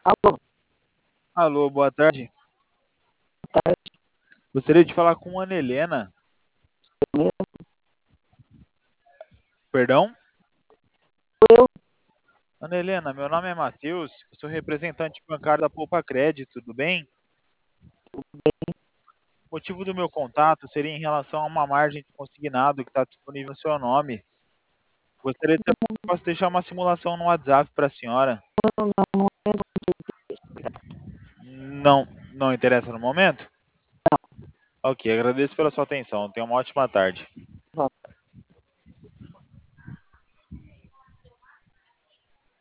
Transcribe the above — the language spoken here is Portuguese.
Alô, Alô, boa tarde. boa tarde. Gostaria de falar com a Ana Helena. Perdão? Eu, Ana Helena, meu nome é Matheus, eu sou representante bancário da Poupa Crédito, tudo bem? O motivo do meu contato seria em relação a uma margem de consignado que está disponível no seu nome. Gostaria de saber se posso deixar uma simulação no WhatsApp para a senhora. não, Não, não interessa no momento? Ok, agradeço pela sua atenção. Tenha uma ótima tarde. não,